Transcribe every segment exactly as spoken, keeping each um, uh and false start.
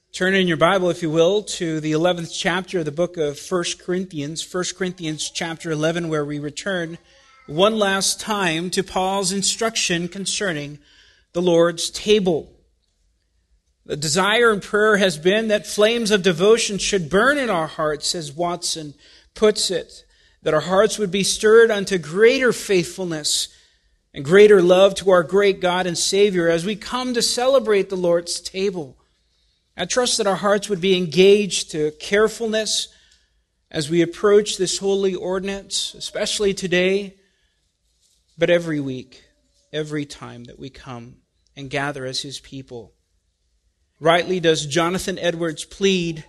Turn in your Bible, if you will, to the eleventh chapter of the book of First Corinthians, First Corinthians chapter eleven, where we return one last time to Paul's instruction concerning the Lord's table. The desire and prayer has been that flames of devotion should burn in our hearts, as Watson puts it, that our hearts would be stirred unto greater faithfulness and greater love to our great God and Savior as we come to celebrate the Lord's table. I trust that our hearts would be engaged to carefulness as we approach this holy ordinance, especially today, but every week, every time that we come and gather as His people. Rightly does Jonathan Edwards plead,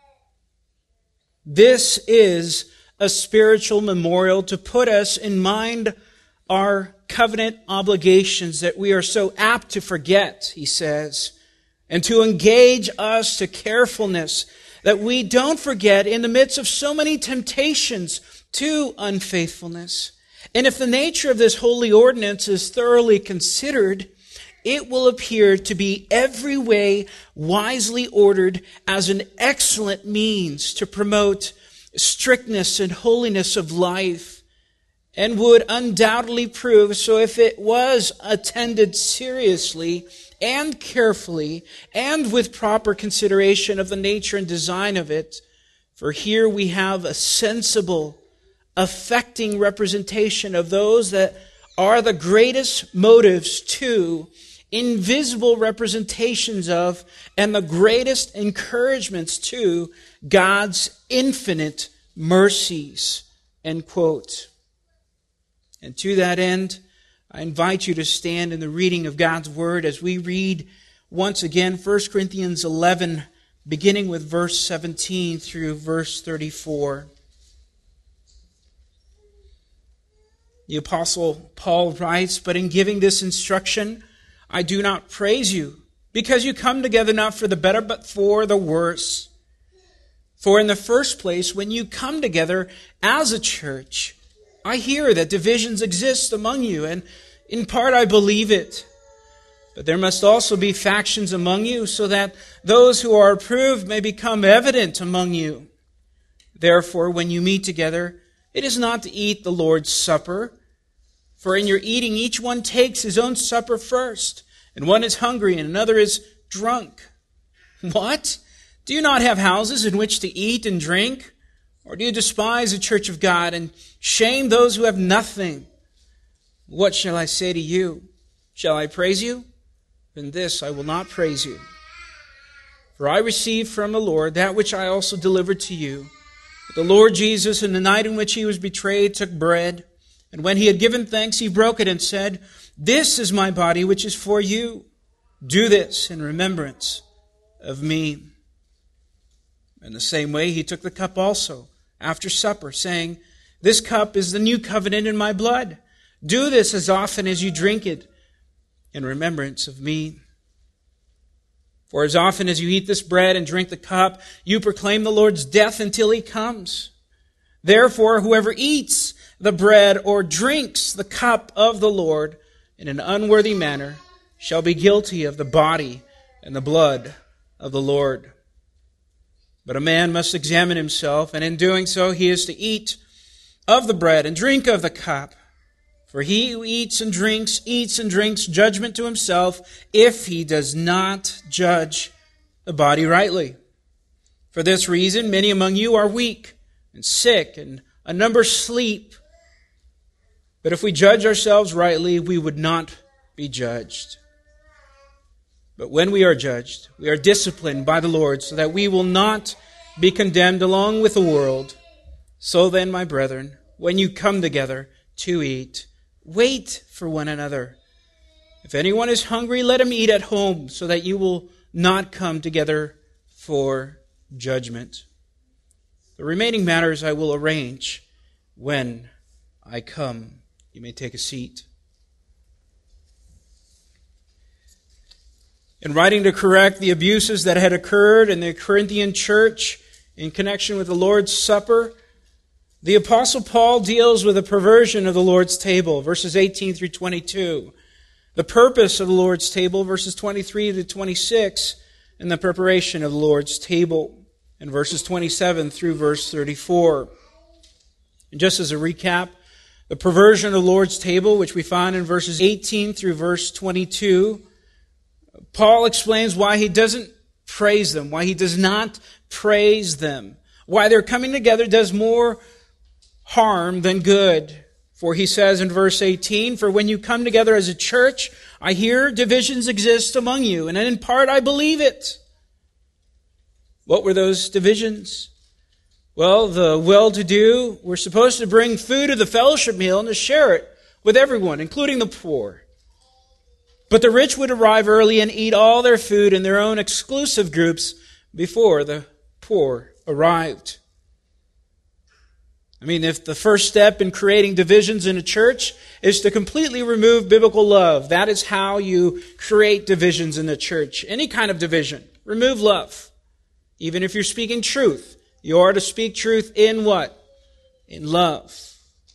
this is a spiritual memorial to put us in mind our covenant obligations that we are so apt to forget, he says, and to engage us to carefulness that we don't forget in the midst of so many temptations to unfaithfulness. And if the nature of this holy ordinance is thoroughly considered, it will appear to be every way wisely ordered as an excellent means to promote strictness and holiness of life, and would undoubtedly prove so if it was attended seriously and carefully and with proper consideration of the nature and design of it. For here we have a sensible, affecting representation of those that are the greatest motives to, invisible representations of, and the greatest encouragements to God's infinite mercies. End quote. And to that end, I invite you to stand in the reading of God's Word as we read once again First Corinthians eleven, beginning with verse seventeen through verse thirty-four. The Apostle Paul writes, "But in giving this instruction, I do not praise you, because you come together not for the better, but for the worse. For in the first place, when you come together as a church, I hear that divisions exist among you, and in part I believe it. But there must also be factions among you, so that those who are approved may become evident among you. Therefore, when you meet together, it is not to eat the Lord's Supper. For in your eating, each one takes his own supper first, and one is hungry and another is drunk. What? Do you not have houses in which to eat and drink? Or do you despise the church of God and shame those who have nothing? What shall I say to you? Shall I praise you? In this I will not praise you. For I received from the Lord that which I also delivered to you. The Lord Jesus, in the night in which He was betrayed, took bread, and when He had given thanks, He broke it and said, This is my body, which is for you. Do this in remembrance of me. In the same way, He took the cup also, after supper, saying, This cup is the new covenant in my blood. Do this as often as you drink it in remembrance of me. For as often as you eat this bread and drink the cup, you proclaim the Lord's death until He comes. Therefore, whoever eats the bread or drinks the cup of the Lord in an unworthy manner shall be guilty of the body and the blood of the Lord. But a man must examine himself, and in doing so he is to eat of the bread and drink of the cup. For he who eats and drinks, eats and drinks judgment to himself, if he does not judge the body rightly. For this reason, many among you are weak and sick, and a number sleep. But if we judge ourselves rightly, we would not be judged. But when we are judged, we are disciplined by the Lord, so that we will not be condemned along with the world. So then, my brethren, when you come together to eat, wait for one another. If anyone is hungry, let him eat at home, so that you will not come together for judgment. The remaining matters I will arrange when I come. You may take a seat. In writing to correct the abuses that had occurred in the Corinthian church in connection with the Lord's Supper, the Apostle Paul deals with a perversion of the Lord's table, verses eighteen through twenty-two. The purpose of the Lord's table, verses twenty-three to twenty-six. in the preparation of the Lord's table in verses twenty-seven through verse thirty-four. And just as a recap, the perversion of the Lord's table, which we find in verses eighteen through verse twenty-two, Paul explains why he doesn't praise them, why he does not praise them, why their coming together does more harm than good. For he says in verse eighteen, "For when you come together as a church, I hear divisions exist among you, and in part I believe it." What were those divisions? Well, the well-to-do were supposed to bring food to the fellowship meal and to share it with everyone, including the poor. But the rich would arrive early and eat all their food in their own exclusive groups before the poor arrived. I mean, if the first step in creating divisions in a church is to completely remove biblical love, that is how you create divisions in the church. Any kind of division. Remove love. Even if you're speaking truth, you are to speak truth in what? In love.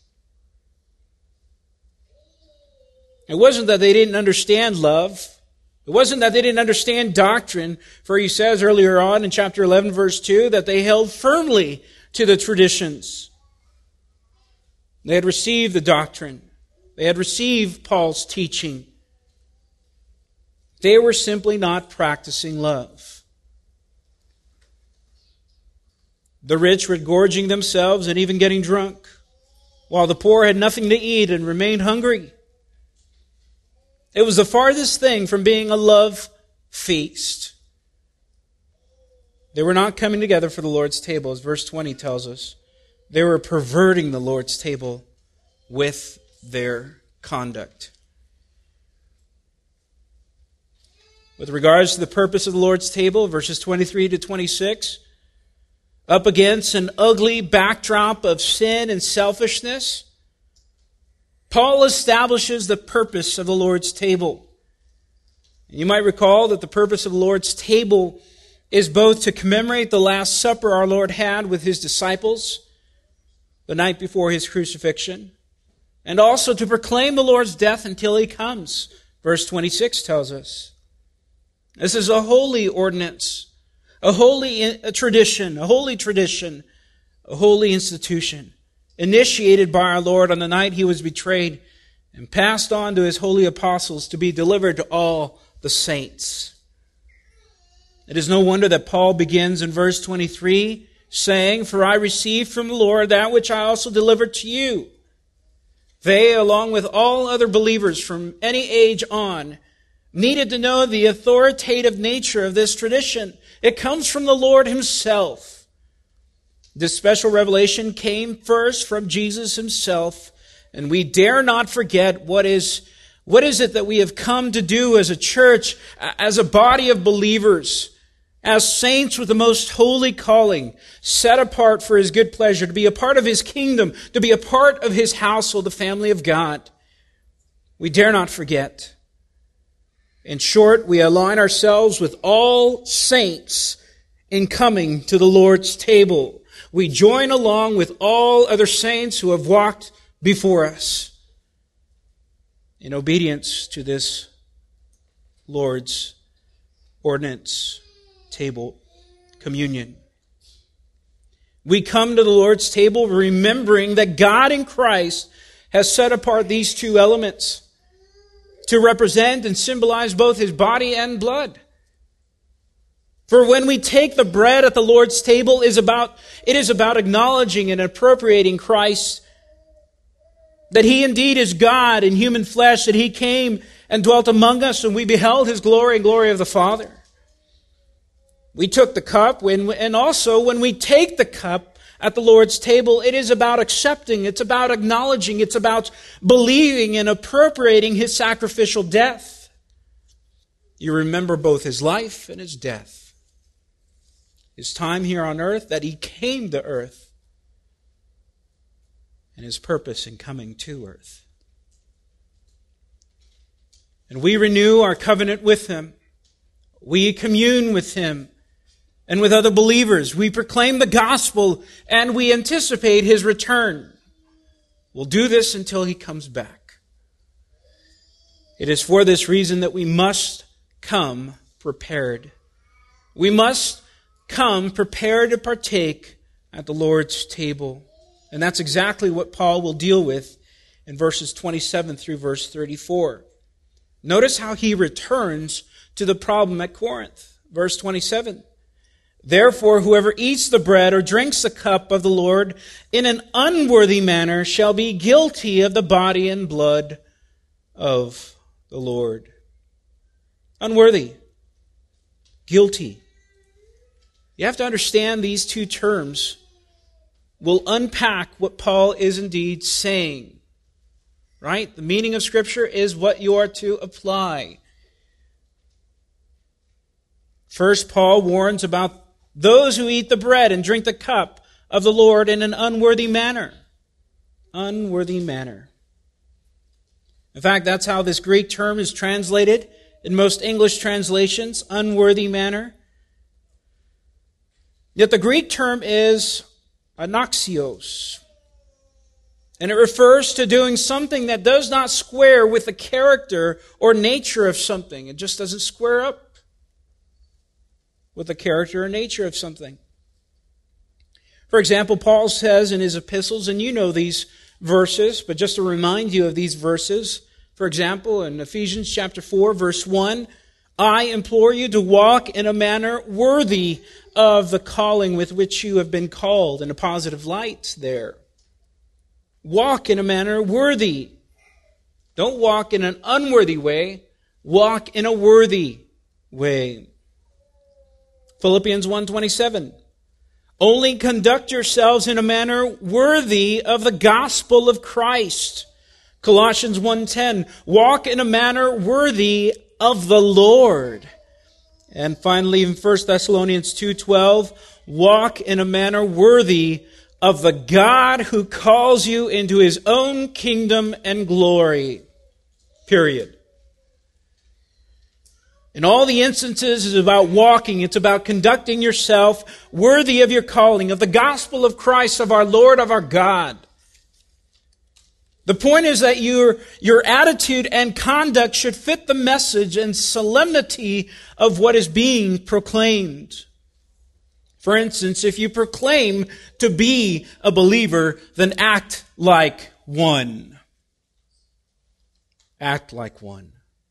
It wasn't that they didn't understand love. It wasn't that they didn't understand doctrine, for he says earlier on in chapter eleven, verse two, that they held firmly to the traditions. They had received the doctrine. They had received Paul's teaching. They were simply not practicing love. The rich were gorging themselves and even getting drunk, while the poor had nothing to eat and remained hungry. It was the farthest thing from being a love feast. They were not coming together for the Lord's table, as verse twenty tells us. They were perverting the Lord's table with their conduct. With regards to the purpose of the Lord's table, verses twenty-three to twenty-six, up against an ugly backdrop of sin and selfishness, Paul establishes the purpose of the Lord's table. And you might recall that the purpose of the Lord's table is both to commemorate the Last Supper our Lord had with His disciples the night before His crucifixion, and also to proclaim the Lord's death until He comes, verse twenty-six tells us. This is a holy ordinance, a holy tradition, a holy tradition, a holy institution, initiated by our Lord on the night He was betrayed and passed on to His holy apostles to be delivered to all the saints. It is no wonder that Paul begins in verse twenty-three saying, "For I received from the Lord that which I also delivered to you." They, along with all other believers from any age on, needed to know the authoritative nature of this tradition. It comes from the Lord Himself. This special revelation came first from Jesus Himself, and we dare not forget what is, what is it that we have come to do as a church, as a body of believers, as saints with the most holy calling, set apart for His good pleasure, to be a part of His kingdom, to be a part of His household, the family of God. We dare not forget. In short, we align ourselves with all saints in coming to the Lord's table. We join along with all other saints who have walked before us in obedience to this Lord's ordinance, table, communion. We come to the Lord's table remembering that God in Christ has set apart these two elements to represent and symbolize both His body and blood. For when we take the bread at the Lord's table, is about it is about acknowledging and appropriating Christ, that He indeed is God in human flesh, that He came and dwelt among us, and we beheld His glory and glory of the Father. We took the cup, when, and also when we take the cup at the Lord's table, it is about accepting, it's about acknowledging, it's about believing and appropriating His sacrificial death. You remember both His life and His death. His time here on earth, that He came to earth, and His purpose in coming to earth. And we renew our covenant with Him. We commune with Him and with other believers. We proclaim the gospel and we anticipate His return. We'll do this until He comes back. It is for this reason that we must come prepared. We must come prepared to partake at the Lord's table. And that's exactly what Paul will deal with in verses twenty-seven through verse thirty-four. Notice how he returns to the problem at Corinth. Verse twenty-seven. Therefore, whoever eats the bread or drinks the cup of the Lord in an unworthy manner shall be guilty of the body and blood of the Lord. Unworthy. Guilty. You have to understand these two terms will unpack what Paul is indeed saying. Right? The meaning of Scripture is what you are to apply. First, Paul warns about those who eat the bread and drink the cup of the Lord in an unworthy manner. Unworthy manner. In fact, that's how this Greek term is translated in most English translations, unworthy manner. Yet the Greek term is anaxios. And it refers to doing something that does not square with the character or nature of something. It just doesn't square up with the character or nature of something. For example, Paul says in his epistles, and you know these verses, but just to remind you of these verses, for example, in Ephesians chapter four, verse one, I implore you to walk in a manner worthy of the calling with which you have been called, in a positive light there. Walk in a manner worthy. Don't walk in an unworthy way. Walk in a worthy way. Philippians one twenty-seven. Only conduct yourselves in a manner worthy of the gospel of Christ. Colossians one ten. Walk in a manner worthy of the Lord. And finally, in First Thessalonians two twelve, walk in a manner worthy of the God who calls you into His own kingdom and glory. Period. In all the instances, it's about walking. It's about conducting yourself worthy of your calling, of the gospel of Christ, of our Lord, of our God. The point is that your, your attitude and conduct should fit the message and solemnity of what is being proclaimed. For instance, if you proclaim to be a believer, then act like one. Act like one.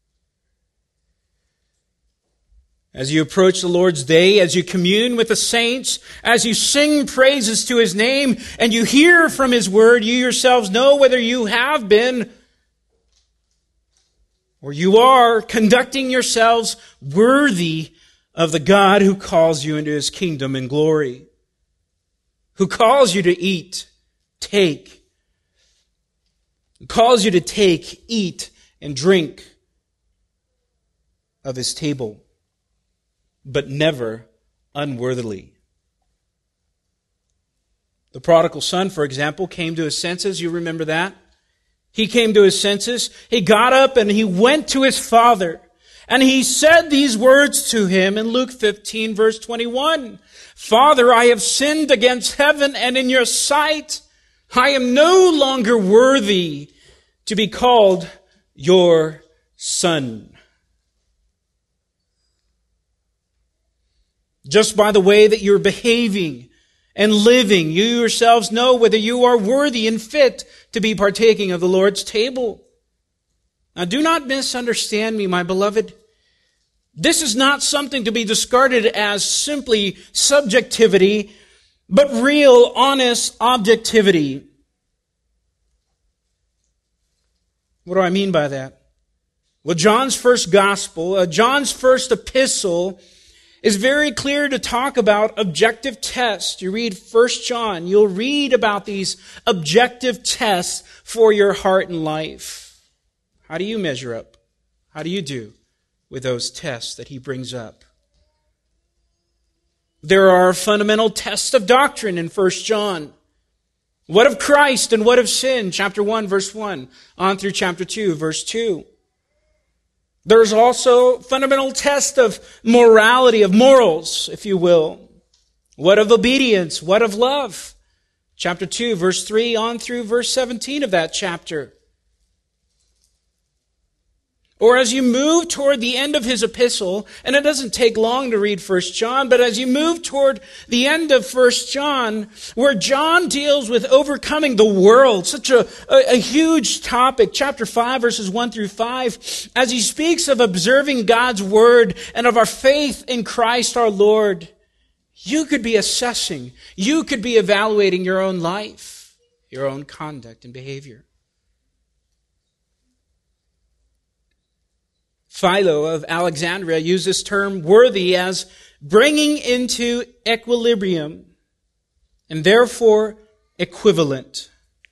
As you approach the Lord's day, as you commune with the saints, as you sing praises to His name, and you hear from His word, you yourselves know whether you have been or you are conducting yourselves worthy of the God who calls you into His kingdom and glory, who calls you to eat, take, who calls you to take, eat, and drink of His table, but never unworthily. The prodigal son, for example, came to his senses. You remember that? He came to his senses. He got up and he went to his father. And he said these words to him in Luke fifteen, verse twenty-one. Father, I have sinned against heaven and in your sight. I am no longer worthy to be called your son. Just by the way that you're behaving and living, you yourselves know whether you are worthy and fit to be partaking of the Lord's table. Now, do not misunderstand me, my beloved. This is not something to be discarded as simply subjectivity, but real, honest objectivity. What do I mean by that? Well, John's first gospel, uh, John's first epistle, is very clear to talk about objective tests. You read First John, you'll read about these objective tests for your heart and life. How do you measure up? How do you do with those tests that he brings up? There are fundamental tests of doctrine in First John. What of Christ and what of sin? Chapter one, verse one, on through chapter two, verse two. There's also fundamental test of morality, of morals, if you will. What of obedience? What of love? Chapter two, verse three, on through verse seventeen of that chapter. Or as you move toward the end of his epistle, and it doesn't take long to read First John, but as you move toward the end of First John, where John deals with overcoming the world, such a, a, a huge topic, chapter five, verses one through five, as he speaks of observing God's word and of our faith in Christ our Lord, you could be assessing, you could be evaluating your own life, your own conduct and behavior. Philo of Alexandria used this term worthy as bringing into equilibrium and therefore equivalent.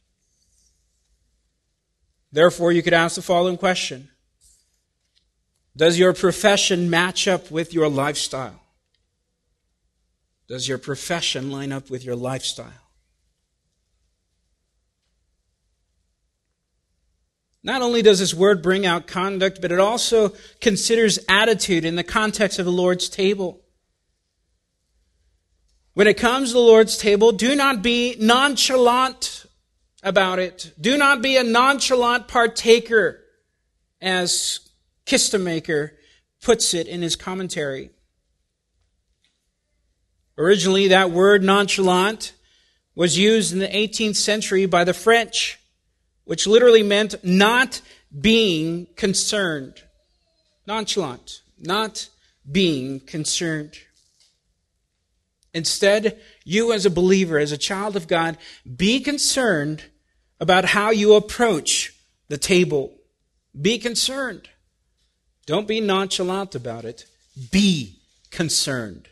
Therefore, you could ask the following question. Does your profession match up with your lifestyle? Does your profession line up with your lifestyle? Not only does this word bring out conduct, but it also considers attitude in the context of the Lord's table. When it comes to the Lord's table, do not be nonchalant about it. Do not be a nonchalant partaker, as Kistemaker puts it in his commentary. Originally, that word nonchalant was used in the eighteenth century by the French, which literally meant not being concerned. Nonchalant, not being concerned. Instead, you as a believer, as a child of God, be concerned about how you approach the table. Be concerned. Don't be nonchalant about it. Be concerned.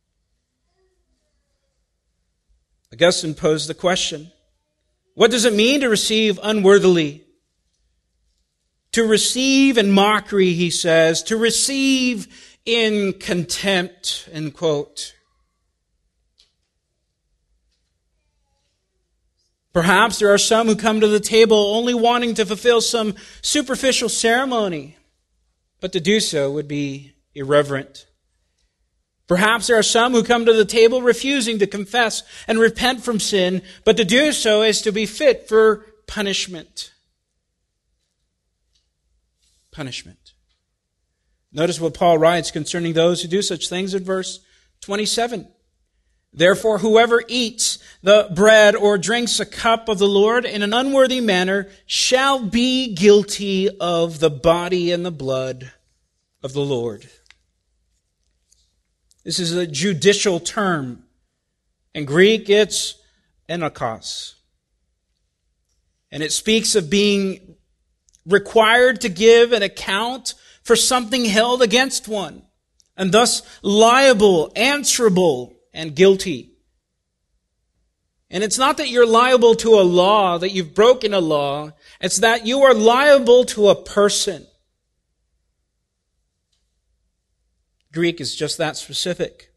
Augustine posed the question, what does it mean to receive unworthily? To receive in mockery, he says. To receive in contempt, end quote. Perhaps there are some who come to the table only wanting to fulfill some superficial ceremony, but to do so would be irreverent. Perhaps there are some who come to the table refusing to confess and repent from sin, but to do so is to be fit for punishment. Punishment. Notice what Paul writes concerning those who do such things in verse twenty-seven. Therefore, whoever eats the bread or drinks a cup of the Lord in an unworthy manner shall be guilty of the body and the blood of the Lord. This is a judicial term. In Greek, it's enokos. And it speaks of being required to give an account for something held against one, and thus liable, answerable, and guilty. And it's not that you're liable to a law, that you've broken a law. It's that you are liable to a person. Greek is just that specific.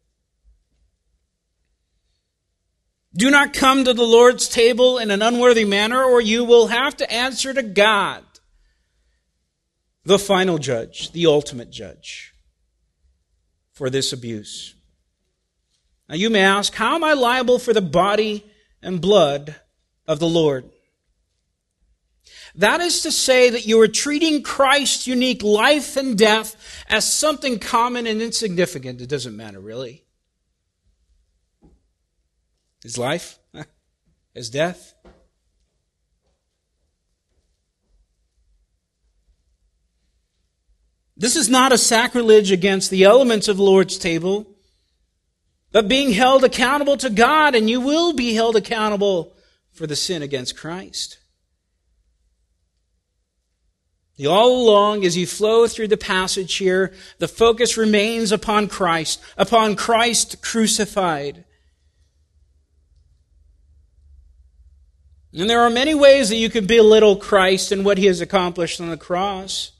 Do not come to the Lord's table in an unworthy manner, or you will have to answer to God, the final judge, the ultimate judge, for this abuse. Now you may ask, how am I liable for the body and blood of the Lord? That is to say that you are treating Christ's unique life and death as something common and insignificant. It doesn't matter, really. His life, his death. This is not a sacrilege against the elements of the Lord's table, but being held accountable to God, and you will be held accountable for the sin against Christ. All along, as you flow through the passage here, the focus remains upon Christ, upon Christ crucified. And there are many ways that you can belittle Christ and what He has accomplished on the cross.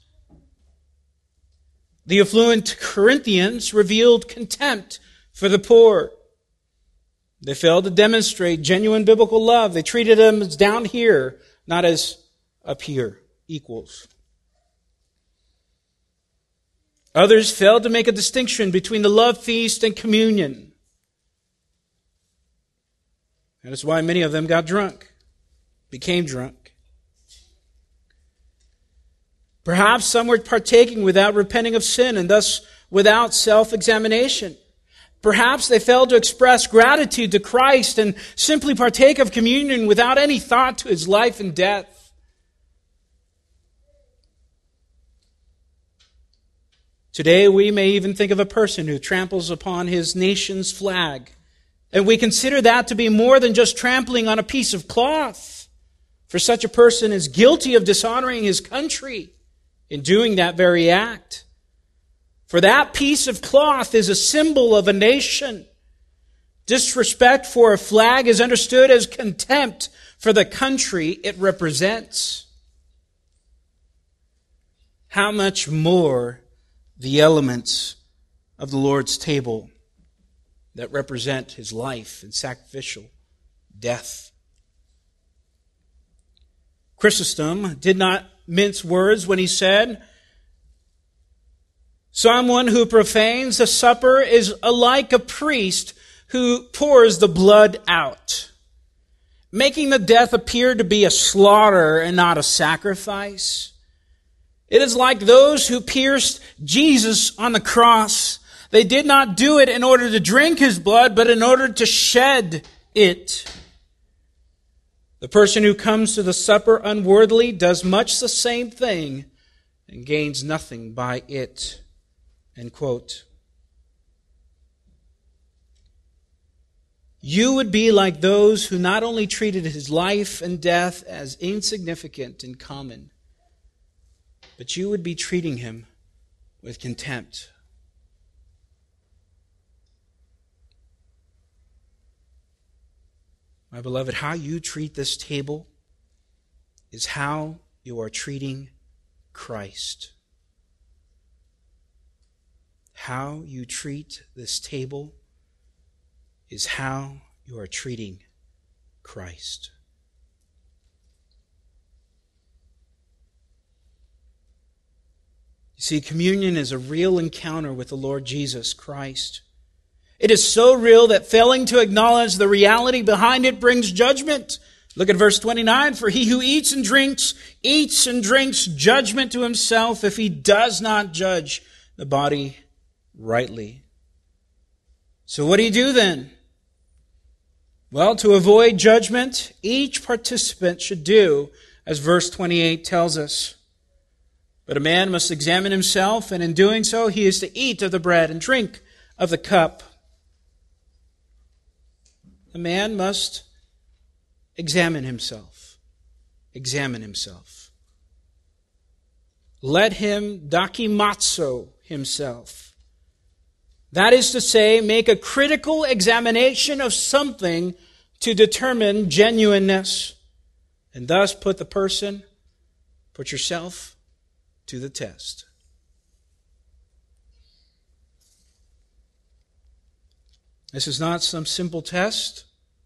The affluent Corinthians revealed contempt for the poor. They failed to demonstrate genuine biblical love. They treated them as down here, not as up here, equals. Others failed to make a distinction between the love feast and communion. That is why many of them got drunk, became drunk. Perhaps some were partaking without repenting of sin and thus without self-examination. Perhaps they failed to express gratitude to Christ and simply partake of communion without any thought to his life and death. Today we may even think of a person who tramples upon his nation's flag, and we consider that to be more than just trampling on a piece of cloth. For such a person is guilty of dishonoring his country in doing that very act. For that piece of cloth is a symbol of a nation. Disrespect for a flag is understood as contempt for the country it represents. How much more the elements of the Lord's table that represent his life and sacrificial death. Chrysostom did not mince words when he said, "Someone who profanes the supper is like a priest who pours the blood out, making the death appear to be a slaughter and not a sacrifice. It is like those who pierced Jesus on the cross. They did not do it in order to drink his blood, but in order to shed it. The person who comes to the supper unworthily does much the same thing and gains nothing by it." End quote. You would be like those who not only treated his life and death as insignificant and common, but you would be treating him with contempt. My beloved, how you treat this table is how you are treating Christ. How you treat this table is how you are treating Christ. You see, communion is a real encounter with the Lord Jesus Christ. It is so real that failing to acknowledge the reality behind it brings judgment. Look at verse twenty-nine. "For he who eats and drinks, eats and drinks judgment to himself if he does not judge the body rightly." So what do you do then? Well, to avoid judgment, each participant should do as verse twenty-eight tells us. "But a man must examine himself, and in doing so he is to eat of the bread and drink of the cup." A man must examine himself. Examine himself. Let him dakimatsu himself. That is to say, make a critical examination of something to determine genuineness, and thus put the person, put yourself to the test. This is not some simple test,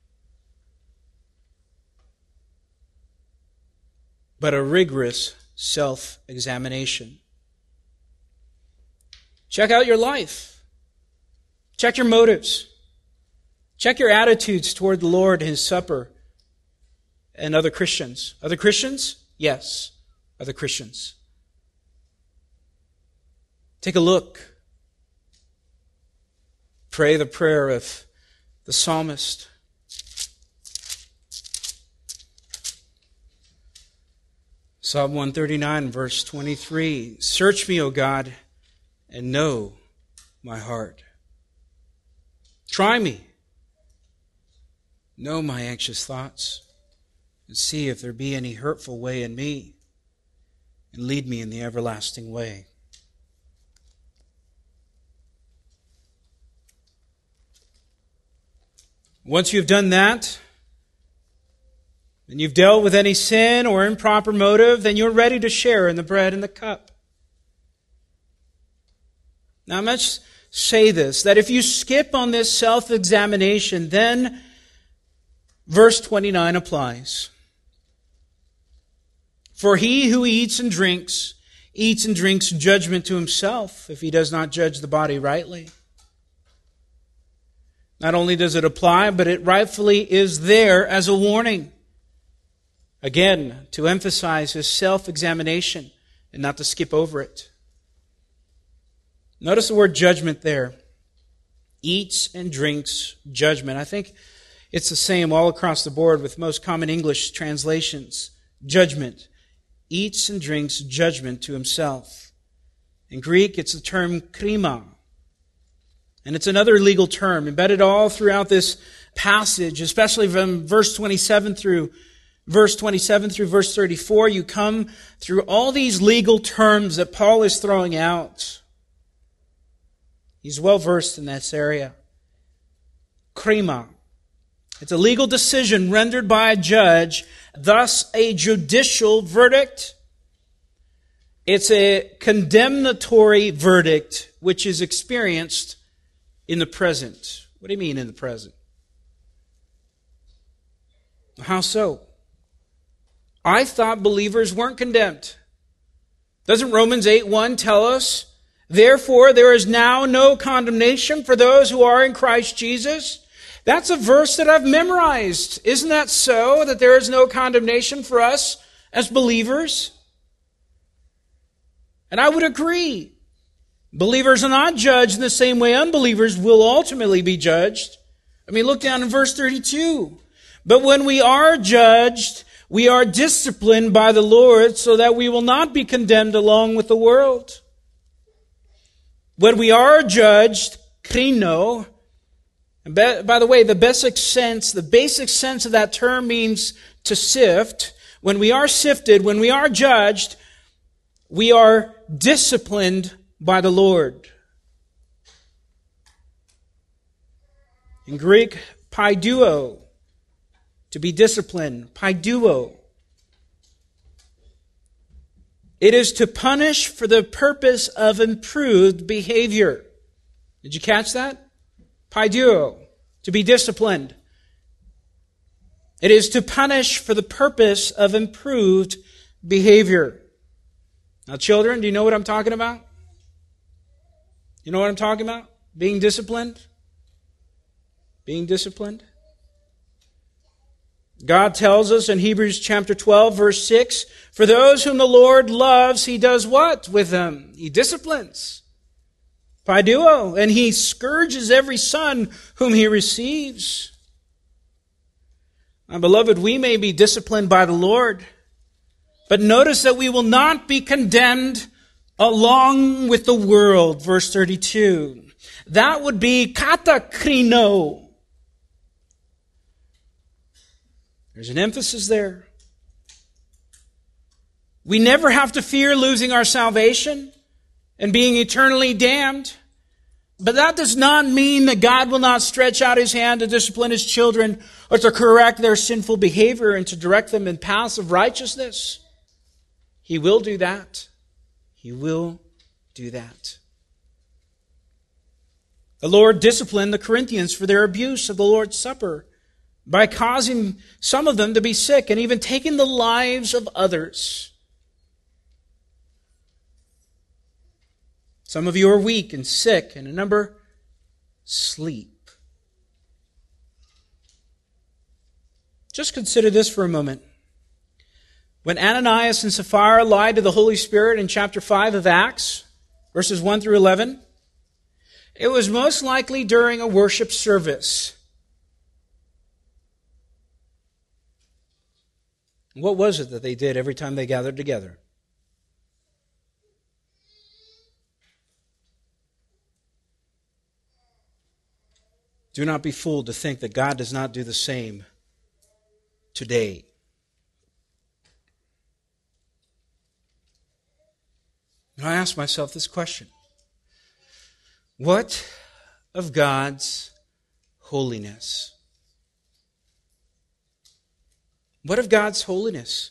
but a rigorous self-examination. Check out your life. Check your motives. Check your attitudes toward the Lord and His supper and other Christians. Other Christians? Yes, other Christians. Take a look. Pray the prayer of the psalmist. Psalm one thirty-nine, verse twenty-three. "Search me, O God, and know my heart. Try me, know my anxious thoughts, and see if there be any hurtful way in me, and lead me in the everlasting way." Once you've done that, and you've dealt with any sin or improper motive, then you're ready to share in the bread and the cup. Now, let's say this, that if you skip on this self-examination, then verse twenty-nine applies. "For he who eats and drinks, eats and drinks judgment to himself, if he does not judge the body rightly." Not only does it apply, but it rightfully is there as a warning. Again, to emphasize his self-examination and not to skip over it. Notice the word judgment there. Eats and drinks judgment. I think it's the same all across the board with most common English translations. Judgment. Eats and drinks judgment to himself. In Greek, it's the term krima. And it's another legal term embedded all throughout this passage, especially from verse twenty-seven through verse twenty-seven through verse thirty-four. You come through all these legal terms that Paul is throwing out. He's well versed in this area. Krima. It's a legal decision rendered by a judge, thus a judicial verdict. It's a condemnatory verdict which is experienced in the present. What do you mean in the present? How so? I thought believers weren't condemned. Doesn't Romans eight one tell us, therefore there is now no condemnation for those who are in Christ Jesus? That's a verse that I've memorized. Isn't that so, that there is no condemnation for us as believers? And I would agree. Believers are not judged in the same way unbelievers will ultimately be judged. I mean, look down in verse thirty-two. But when we are judged, we are disciplined by the Lord so that we will not be condemned along with the world. When we are judged, krino, and by the way, the basic sense, the basic sense of that term means to sift. When we are sifted, when we are judged, we are disciplined by the Lord. In Greek, paiduo, to be disciplined, paiduo. It is to punish for the purpose of improved behavior. Did you catch that? Paiduo, to be disciplined. It is to punish for the purpose of improved behavior. Now, children, do you know what I'm talking about? You know what I'm talking about? Being disciplined? Being disciplined? God tells us in Hebrews chapter twelve, verse six, for those whom the Lord loves, He does what with them? He disciplines. Paiduo, and He scourges every son whom He receives. My beloved, we may be disciplined by the Lord, but notice that we will not be condemned along with the world. Verse thirty-two. That would be katakrino. There's an emphasis there. We never have to fear losing our salvation and being eternally damned. But that does not mean that God will not stretch out His hand to discipline His children or to correct their sinful behavior and to direct them in paths of righteousness. He will do that. He will do that. The Lord disciplined the Corinthians for their abuse of the Lord's Supper by causing some of them to be sick and even taking the lives of others. Some of you are weak and sick, and a number sleep. Just consider this for a moment. When Ananias and Sapphira lied to the Holy Spirit in chapter five of Acts, verses one through eleven, it was most likely during a worship service. What was it that they did every time they gathered together? Do not be fooled to think that God does not do the same today. And I ask myself this question. What of God's holiness? What of God's holiness?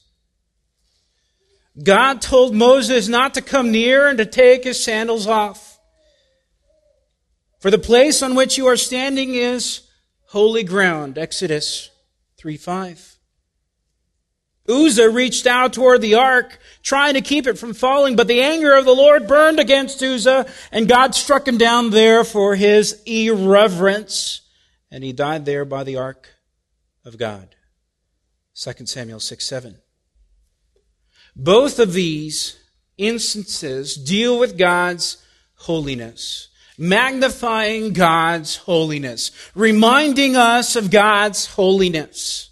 God told Moses not to come near and to take his sandals off. For the place on which you are standing is holy ground. Exodus three five. Uzzah reached out toward the ark, trying to keep it from falling, but the anger of the Lord burned against Uzzah, and God struck him down there for his irreverence, and he died there by the ark of God. Second Samuel six seven. Both of these instances deal with God's holiness, magnifying God's holiness, reminding us of God's holiness.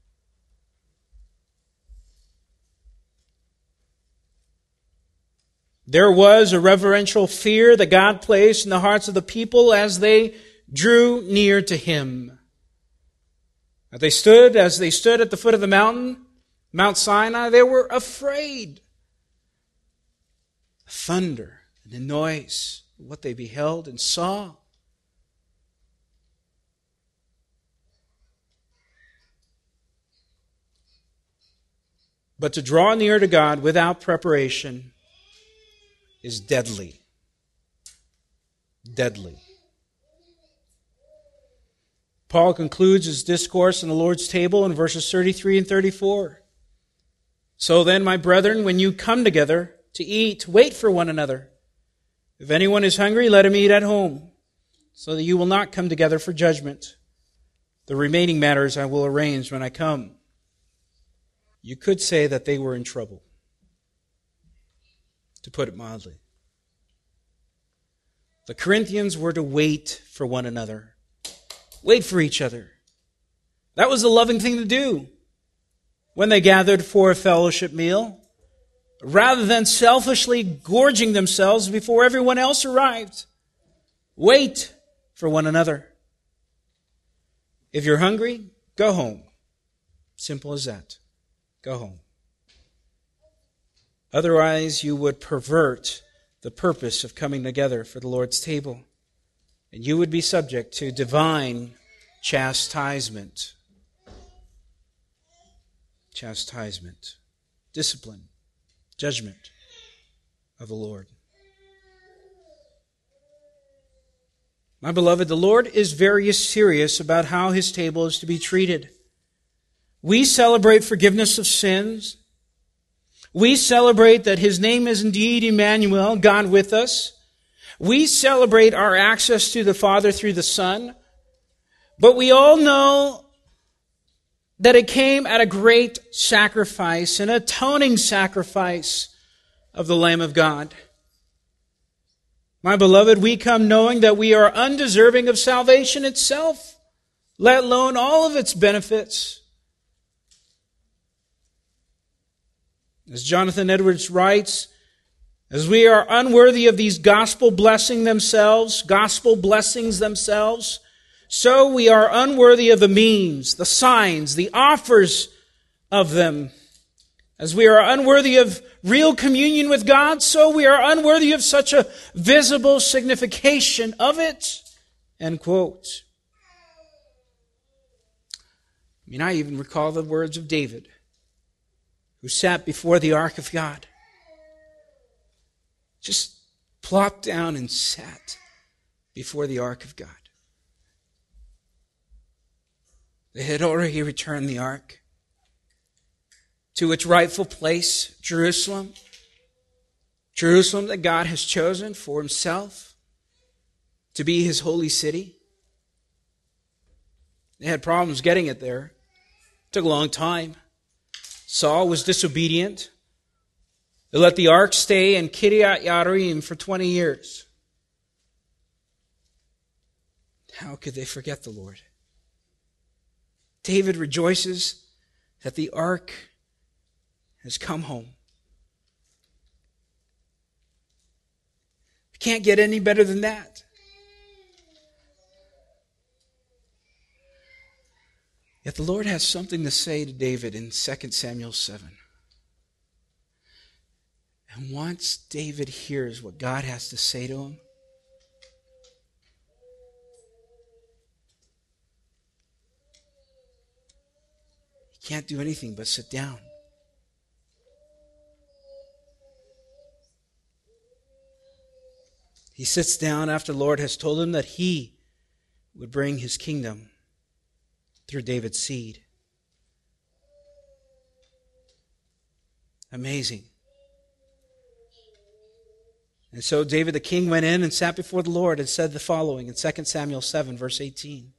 There was a reverential fear that God placed in the hearts of the people as they drew near to Him. As they stood, as they stood at the foot of the mountain, Mount Sinai, they were afraid. Thunder and the noise, what they beheld and saw. But to draw near to God without preparation is deadly. Deadly. Paul concludes his discourse on the Lord's table in verses thirty-three and thirty-four. So then, my brethren, when you come together to eat, wait for one another. If anyone is hungry, let him eat at home, so that you will not come together for judgment. The remaining matters I will arrange when I come. You could say that they were in trouble, to put it mildly. The Corinthians were to wait for one another. Wait for each other. That was the loving thing to do when they gathered for a fellowship meal, rather than selfishly gorging themselves before everyone else arrived. Wait for one another. If you're hungry, go home. Simple as that. Go home. Otherwise, you would pervert the purpose of coming together for the Lord's table, and you would be subject to divine chastisement. Chastisement, discipline, judgment of the Lord. My beloved, the Lord is very serious about how His table is to be treated. We celebrate forgiveness of sins. We celebrate that His name is indeed Emmanuel, God with us. We celebrate our access to the Father through the Son. But we all know that it came at a great sacrifice, an atoning sacrifice of the Lamb of God. My beloved, we come knowing that we are undeserving of salvation itself, let alone all of its benefits. As Jonathan Edwards writes, as we are unworthy of these gospel blessings themselves, gospel blessings themselves, so we are unworthy of the means, the signs, the offers of them. As we are unworthy of real communion with God, so we are unworthy of such a visible signification of it. End quote. I mean, I even recall the words of David, who sat before the ark of God. Just plopped down and sat before the ark of God. They had already returned the ark to its rightful place, Jerusalem. Jerusalem that God has chosen for Himself to be His holy city. They had problems getting it there. It took a long time. Saul was disobedient. They let the ark stay in Kiryat Yarim for twenty years. How could they forget the Lord? David rejoices that the ark has come home. We can't get any better than that. Yet the Lord has something to say to David in Second Samuel seven. And once David hears what God has to say to him, he can't do anything but sit down. He sits down after the Lord has told him that He would bring His kingdom through David's seed. Amazing. And so David the king went in and sat before the Lord and said the following in Second Samuel seven, verse eighteen.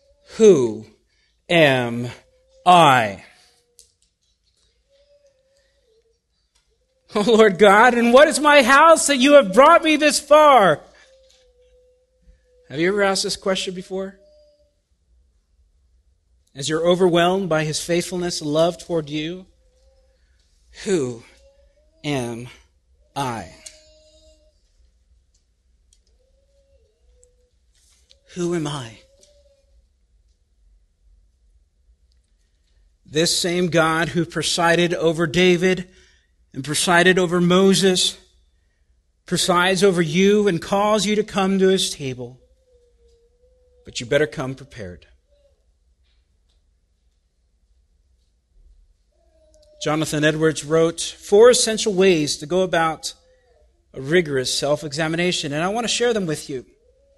Who am I? O Lord God, and what is my house that you have brought me this far? Have you ever asked this question before? As you're overwhelmed by his faithfulness and love toward you, who am I? Who am I? This same God who presided over David and presided over Moses presides over you and calls you to come to his table. But you better come prepared. Jonathan Edwards wrote four essential ways to go about a rigorous self-examination, and I want to share them with you.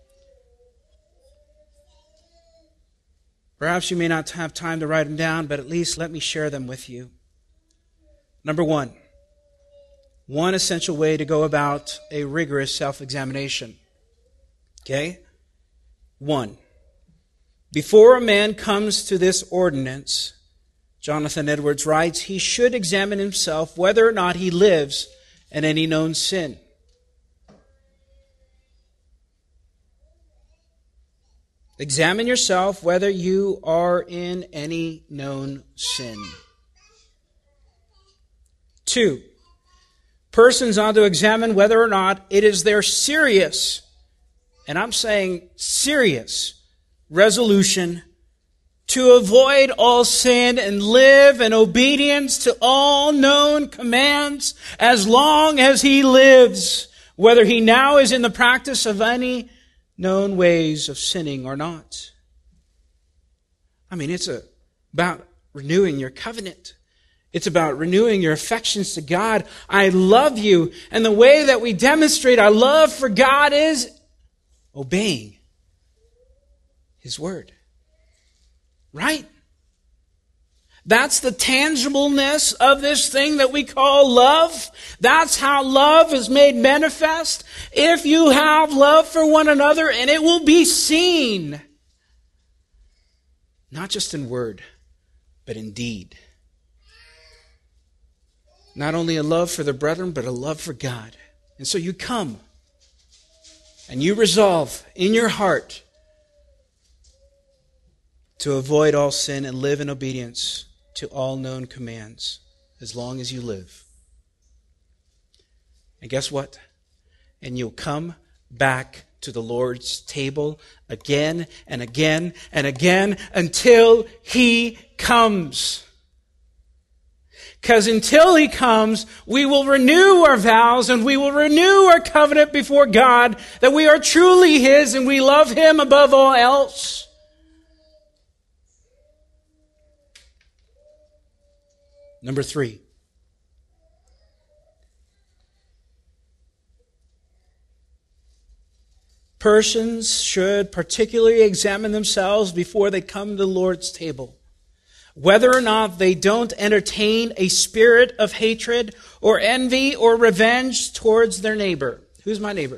Perhaps you may not have time to write them down, but at least let me share them with you. Number one, one essential way to go about a rigorous self-examination. Okay? One, before a man comes to this ordinance, Jonathan Edwards writes, he should examine himself whether or not he lives in any known sin. Examine yourself whether you are in any known sin. Two, persons ought to examine whether or not it is their serious, and I'm saying serious, resolution to avoid all sin and live in obedience to all known commands as long as he lives, whether he now is in the practice of any known ways of sinning or not. I mean, it's a, about renewing your covenant. It's about renewing your affections to God. I love you. And the way that we demonstrate our love for God is obeying his word. Right? That's the tangibleness of this thing that we call love. That's how love is made manifest. If you have love for one another, and it will be seen. Not just in word, but in deed. Not only a love for the brethren, but a love for God. And so you come, and you resolve in your heart to avoid all sin and live in obedience to all known commands as long as you live. And guess what? And you'll come back to the Lord's table again and again and again until he comes. Because until he comes, we will renew our vows and we will renew our covenant before God that we are truly his and we love him above all else. Number three. Persons should particularly examine themselves before they come to the Lord's table, whether or not they don't entertain a spirit of hatred or envy or revenge towards their neighbor. Who's my neighbor?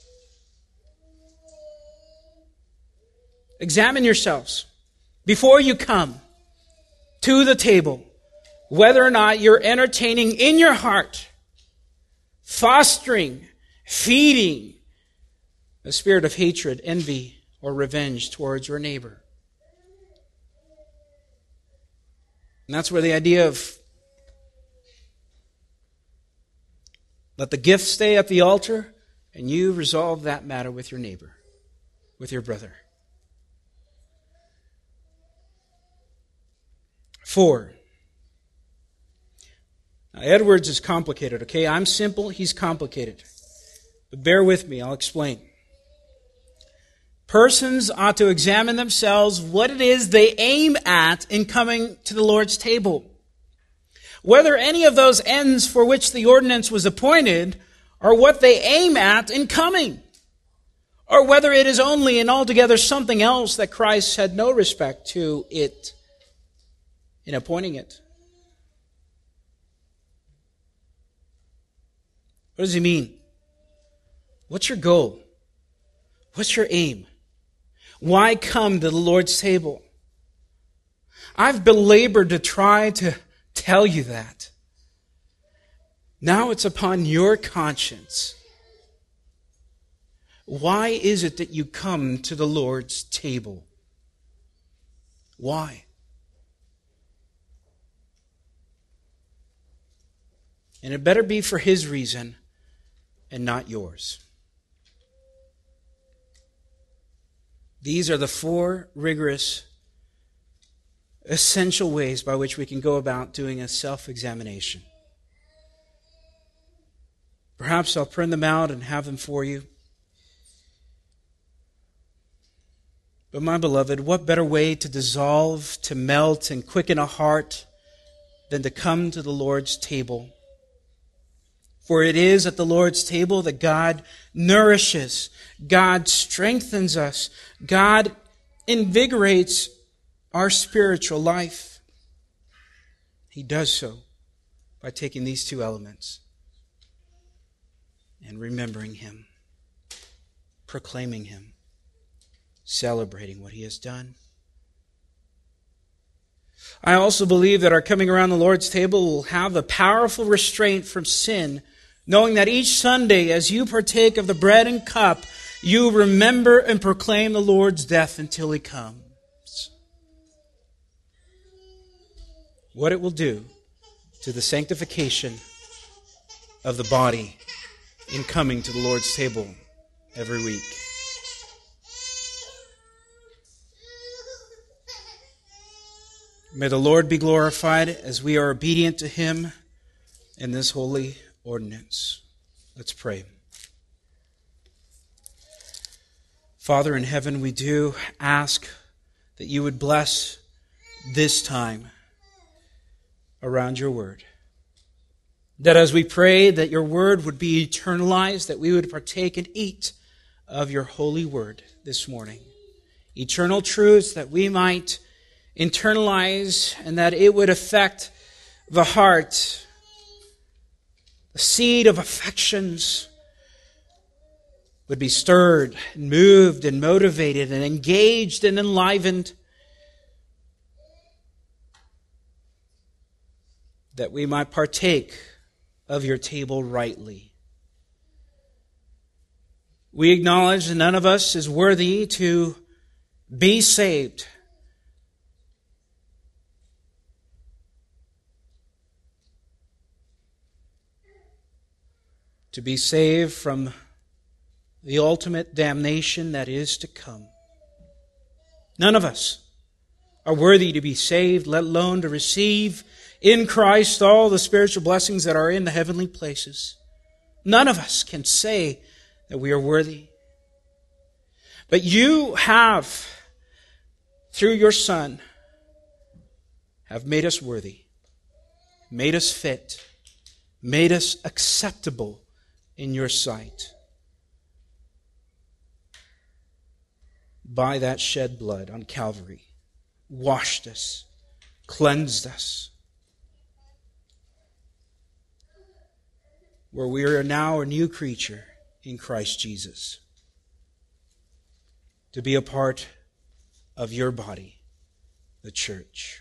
Examine yourselves before you come to the table, whether or not you're entertaining in your heart, fostering, feeding a spirit of hatred, envy, or revenge towards your neighbor. And that's where the idea of let the gift stay at the altar and you resolve that matter with your neighbor, with your brother. Four. Now, Edwards is complicated, okay? I'm simple, he's complicated. But bear with me, I'll explain. Persons ought to examine themselves what it is they aim at in coming to the Lord's table. Whether any of those ends for which the ordinance was appointed are what they aim at in coming. Or whether it is only and altogether something else that Christ had no respect to it in appointing it. What does he mean? What's your goal? What's your aim? Why come to the Lord's table? I've belabored to try to tell you that. Now it's upon your conscience. Why is it that you come to the Lord's table? Why? And it better be for His reason and not yours. These are the four rigorous, essential ways by which we can go about doing a self-examination. Perhaps I'll print them out and have them for you. But my beloved, what better way to dissolve, to melt, and quicken a heart than to come to the Lord's table? For it is at the Lord's table that God nourishes, God strengthens us, God invigorates our spiritual life. He does so by taking these two elements and remembering Him, proclaiming Him, celebrating what He has done. I also believe that our coming around the Lord's table will have a powerful restraint from sin, knowing that each Sunday, as you partake of the bread and cup, you remember and proclaim the Lord's death until He comes. What it will do to the sanctification of the body in coming to the Lord's table every week. May the Lord be glorified as we are obedient to Him in this holy ordinance. Let's pray. Father in heaven, we do ask that you would bless this time around your word. That as we pray that your word would be eternalized, that we would partake and eat of your holy word this morning. Eternal truths that we might internalize and that it would affect the heart, the seed of affections would be stirred and moved and motivated and engaged and enlivened, that we might partake of your table rightly. We acknowledge that none of us is worthy to be saved. To be saved from the ultimate damnation that is to come. None of us are worthy to be saved, let alone to receive in Christ all the spiritual blessings that are in the heavenly places. None of us can say that we are worthy. But you have, through your Son, have made us worthy, made us fit, made us acceptable in your sight. By that shed blood on Calvary, washed us, cleansed us, where we are now a new creature in Christ Jesus, to be a part of your body, the church.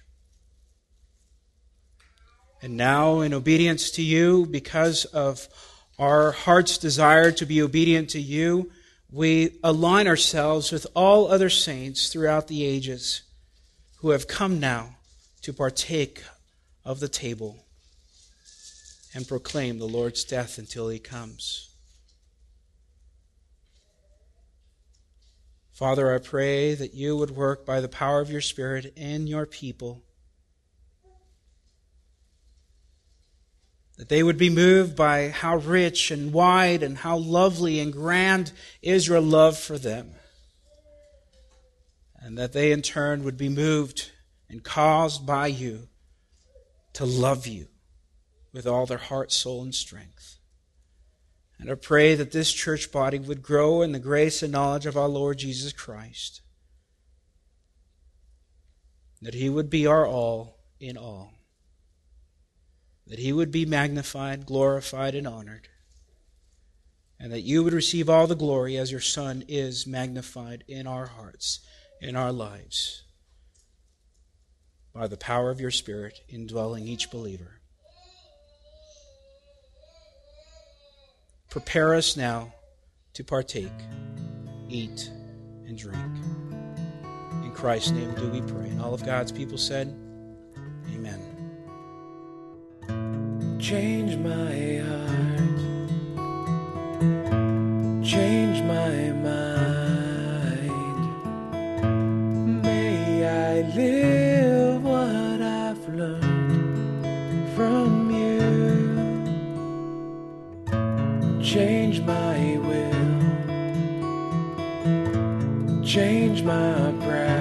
And now, in obedience to you, because of our heart's desire to be obedient to you, we align ourselves with all other saints throughout the ages who have come now to partake of the table and proclaim the Lord's death until He comes. Father, I pray that you would work by the power of your Spirit in your people, that they would be moved by how rich and wide and how lovely and grand is your love for them. And that they in turn would be moved and caused by you to love you with all their heart, soul, and strength. And I pray that this church body would grow in the grace and knowledge of our Lord Jesus Christ. That He would be our all in all. That He would be magnified, glorified, and honored. And that you would receive all the glory as your Son is magnified in our hearts, in our lives, by the power of your Spirit indwelling each believer. Prepare us now to partake, eat, and drink. In Christ's name do we pray. And all of God's people said, Amen. Change my heart, change my mind. May I live what I've learned from you. Change my will, change my breath.